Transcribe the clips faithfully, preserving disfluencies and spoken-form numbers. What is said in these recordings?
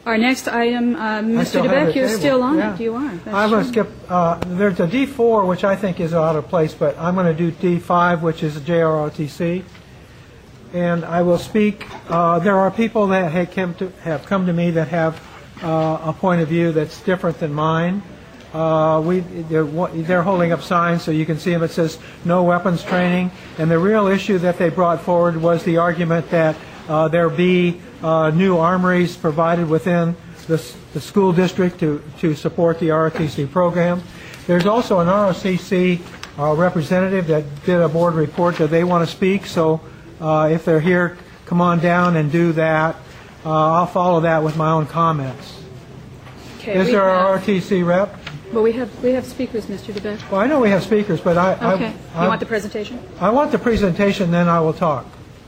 Our next item, uh, Mister DeBeck, you're table. still on yeah. it. You are. That's I'm going to true. skip. Uh, there's a D four, which I think is out of place, but I'm going to do D five, which is J R O T C. And I will speak. Uh, there are people that have come to, have come to me that have uh, a point of view that's different than mine. Uh, we, they're, they're holding up signs so you can see them. It says no weapons training. And the real issue that they brought forward was the argument that uh, there be uh, new armories provided within the, the school district to, to support the R O T C program. There's also an R O T C uh, representative that did a board report that they want to speak. So uh, if they're here, come on down and do that. Uh, I'll follow that with my own comments. Okay, Is there an R O T C rep? Well, we have we have speakers, Mister DeBeck. Well, I know we have speakers, but I... Okay. I, I, you want the presentation? I want the presentation, then I will talk.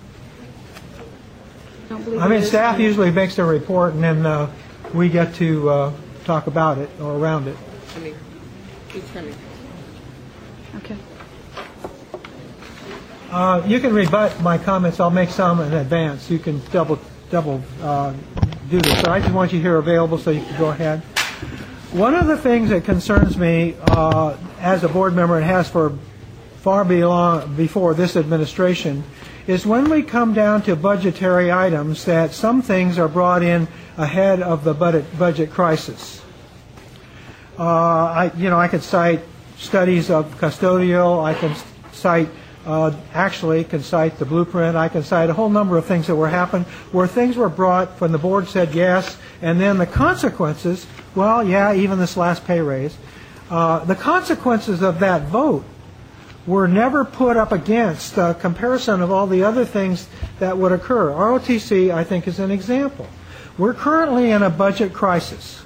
Don't believe I mean, it is. staff usually makes their report, and then uh, we get to uh, talk about it or around it. Okay. Uh, you can rebut my comments. I'll make some in advance. You can double double uh, do this. So I just want you here available so you can go ahead. One of the things that concerns me uh, as a board member, and has for far belong, before this administration, is when we come down to budgetary items that some things are brought in ahead of the budget, budget crisis. Uh, I, you know, I could cite studies of custodial. I can cite, uh, actually, can cite the blueprint. I can cite a whole number of things that were happened where things were brought when the board said yes, and then the consequences. Well, yeah, even this last pay raise. Uh, the consequences of that vote were never put up against a comparison of all the other things that would occur. R O T C, I think, is an example. We're currently in a budget crisis.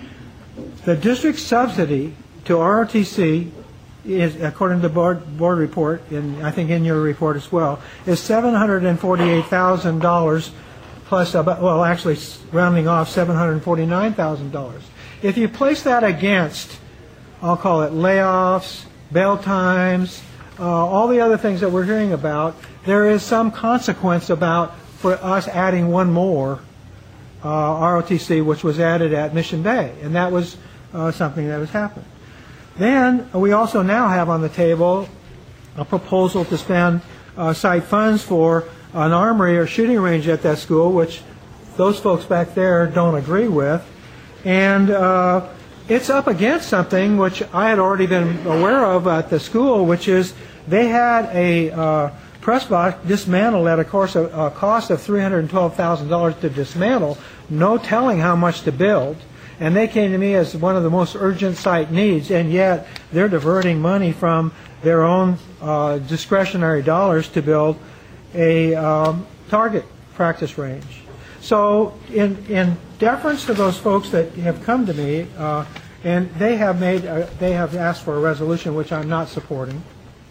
The district subsidy to R O T C is, according to the board, board report, and I think in your report as well, is seven hundred forty-eight thousand dollars plus, about, well, actually rounding off seven hundred forty-nine thousand dollars. If you place that against, I'll call it layoffs, bail times, uh, all the other things that we're hearing about, there is some consequence about for us adding one more uh, R O T C, which was added at Mission Bay, and that was uh, something that has happened. Then we also now have on the table a proposal to spend uh, site funds for an armory or shooting range at that school, which those folks back there don't agree with. And uh, it's up against something which I had already been aware of at the school, which is they had a uh, press box dismantled at a, course of, a cost of three hundred twelve thousand dollars to dismantle, no telling how much to build. And they came to me as one of the most urgent site needs, and yet they're diverting money from their own uh, discretionary dollars to build a um, target practice range. So in, in deference to those folks that have come to me, uh, and they have made, a, they have asked for a resolution which I'm not supporting.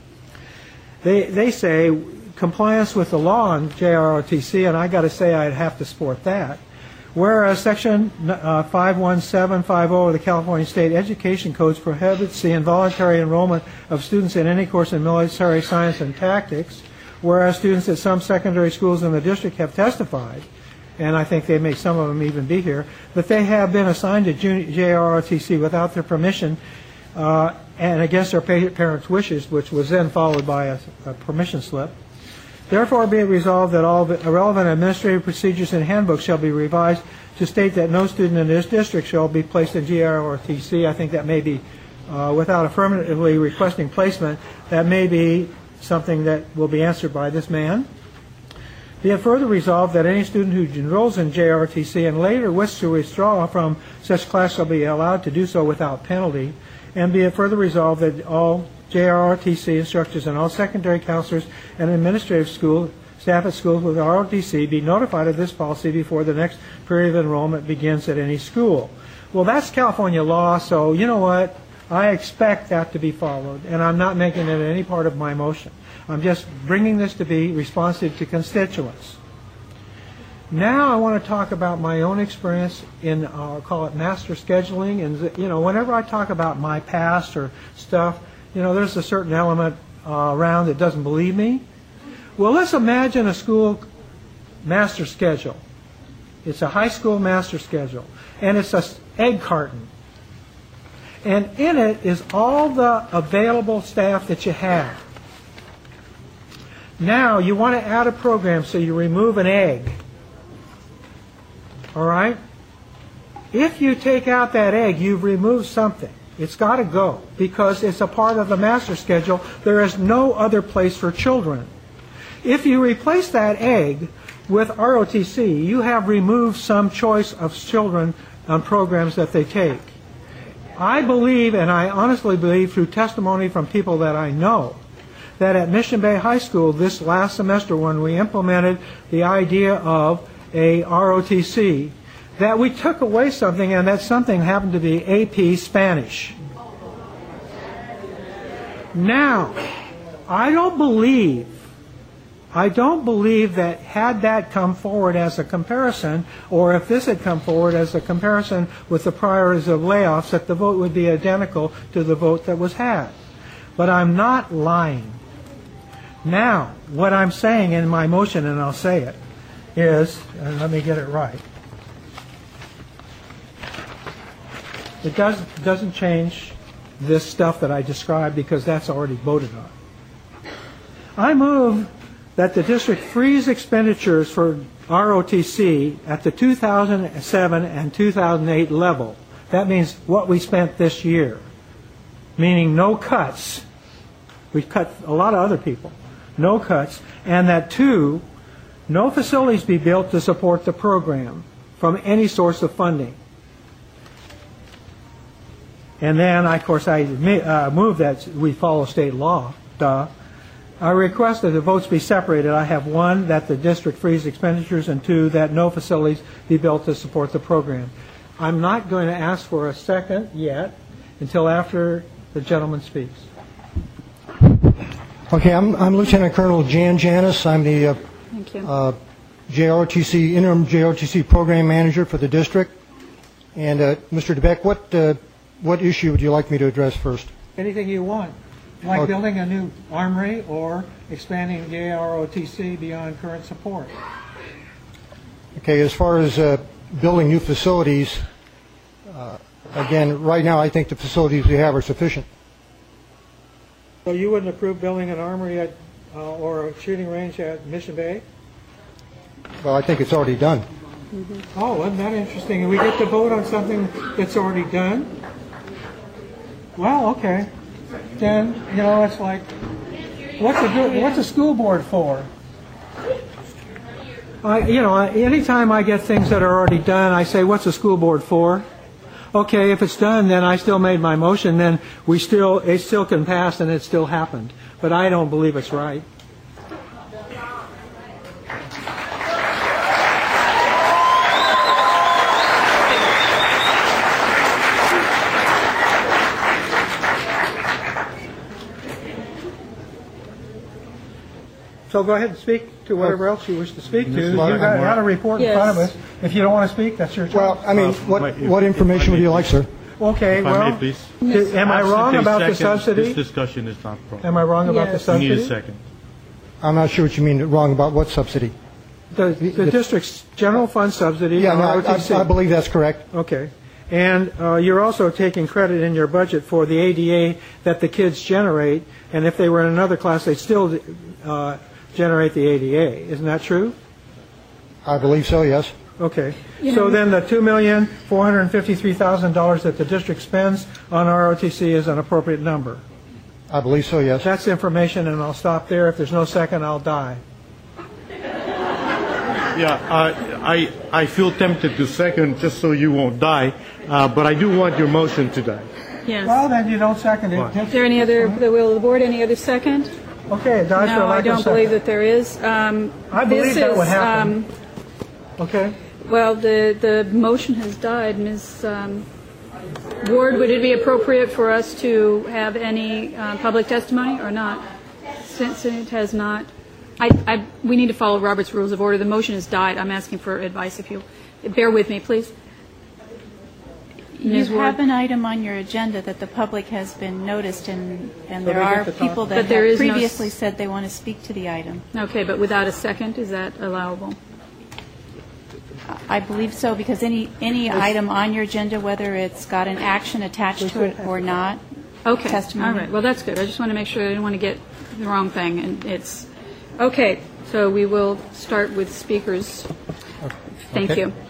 They, they say compliance with the law on J R O T C, and I got to say I'd have to support that. Whereas Section uh, five one seven five zero of the California State Education Codes prohibits the involuntary enrollment of students in any course in military science and tactics, whereas students at some secondary schools in the district have testified, and I think they may some of them even be here, that they have been assigned to J R O T C without their permission uh, and against their parents' wishes, which was then followed by a, a permission slip. Therefore, be it resolved that all relevant administrative procedures and handbooks shall be revised to state that no student in this district shall be placed in J R O T C. I think that may be, uh, without affirmatively requesting placement, that may be something that will be answered by this man. Be it further resolved that any student who enrolls in J R O T C and later wishes to withdraw from such class shall be allowed to do so without penalty. And be it further resolved that all J R O T C instructors and all secondary counselors and administrative school staff at schools with R O T C be notified of this policy before the next period of enrollment begins at any school. Well, that's California law, so you know what? I expect that to be followed, and I'm not making it any part of my motion. I'm just bringing this to be responsive to constituents. Now I want to talk about my own experience in, uh, I'll call it master scheduling, and you know, whenever I talk about my past or stuff, you know, there's a certain element uh, around that doesn't believe me. Well, let's imagine a school master schedule. It's a high school master schedule, and it's an egg carton. And in it is all the available staff that you have. Now you want to add a program, so you remove an egg. All right? If you take out that egg, you've removed something. It's got to go because it's a part of the master schedule. There is no other place for children. If you replace that egg with R O T C, you have removed some choice of children on programs that they take. I believe, and I honestly believe through testimony from people that I know, that at Mission Bay High School this last semester when we implemented the idea of a R O T C, that we took away something, and that something happened to be A P Spanish. Now, I don't believe, I don't believe that had that come forward as a comparison, or if this had come forward as a comparison with the priorities of layoffs, that the vote would be identical to the vote that was had. But I'm not lying. Now, what I'm saying in my motion, and I'll say it, is, and let me get it right, it does, doesn't change this stuff that I described because that's already voted on. I move that the district freeze expenditures for R O T C at the two thousand seven and two thousand eight level. That means what we spent this year, meaning no cuts. We cut a lot of other people. No cuts. And that two, no facilities be built to support the program from any source of funding. And then, of course, I uh, move that we follow state law. Duh. I request that the votes be separated. I have one, that the district freeze expenditures, and two, that no facilities be built to support the program. I'm not going to ask for a second yet until after the gentleman speaks. Okay, I'm, I'm Lieutenant Colonel Jan Janis. I'm the uh, Thank you. uh, J R O T C, interim J R O T C program manager for the district. And uh, Mister DeBeck, what uh, what issue would you like me to address first? Anything you want. Like Okay. building a new armory or expanding J R O T C beyond current support. Okay, as far as uh, building new facilities, uh, again, right now I think the facilities we have are sufficient. So you wouldn't approve building an armory at, uh, or a shooting range at Mission Bay? Well, I think it's already done. Oh, isn't that interesting? And we get to vote on something that's already done? Well, okay. Then, you know, it's like, what's a, good, what's a school board for? I, you know, I- anytime I get things that are already done, I say, what's a school board for? Okay, if it's done, then I still made my motion, then we still, it still can pass and it still happened. But I don't believe it's right. So go ahead and speak to whatever else you wish to speak to. You've got, got a report in front of Yes. us. If you don't want to speak, that's your choice. Well, I mean, Uh, what my- if- what if information I would may you like, please. sir? Okay, If I well, may, please. did- am I wrong Absent a about the second, subsidy? This discussion is not proper. Am I wrong about the Yes. We subsidy? need a second. I'm not sure what you mean wrong about what subsidy. The, the district's general fund subsidy, Yeah, no, R I, O T C. I, I believe that's correct. Okay. And uh, you're also taking credit in your budget for the A D A that the kids generate, and if they were in another class, they'd still uh, generate the A D A. Isn't that true? I believe so, yes. Okay. You So know- then the two million four hundred fifty-three thousand dollars that the district spends on R O T C is an appropriate number. I believe so, yes. That's information, and I'll stop there. If there's no second, I'll die. Yeah, uh, I, I feel tempted to second just so you won't die, uh, but I do want your motion to die. Yes. Well, then you don't second it. Is there any other, the will of the board, any other second? Okay, it dies for No, I lack of don't second. believe that there is. Um, I believe this that would is, happen. um, Okay. Well, the, the motion has died. Miz Um, Ward, would it be appropriate for us to have any uh, public testimony or not? Since it has not, I, I, we need to follow Robert's Rules of Order. The motion has died. I'm asking for advice if you, bear with me, please. You Miz Ward. have an item on your agenda that the public has been noticed, and, and So there they get are to talk. people that But there have is no s- previously said they want to speak to the item. Okay, but without a second, is that allowable? I believe so, because any, any item on your agenda, whether it's got an action attached to it or not, Okay. testimony. All right. Well, that's good. I just want to make sure I didn't want to get the wrong thing. And it's okay. So we will start with speakers. Thank Okay. you.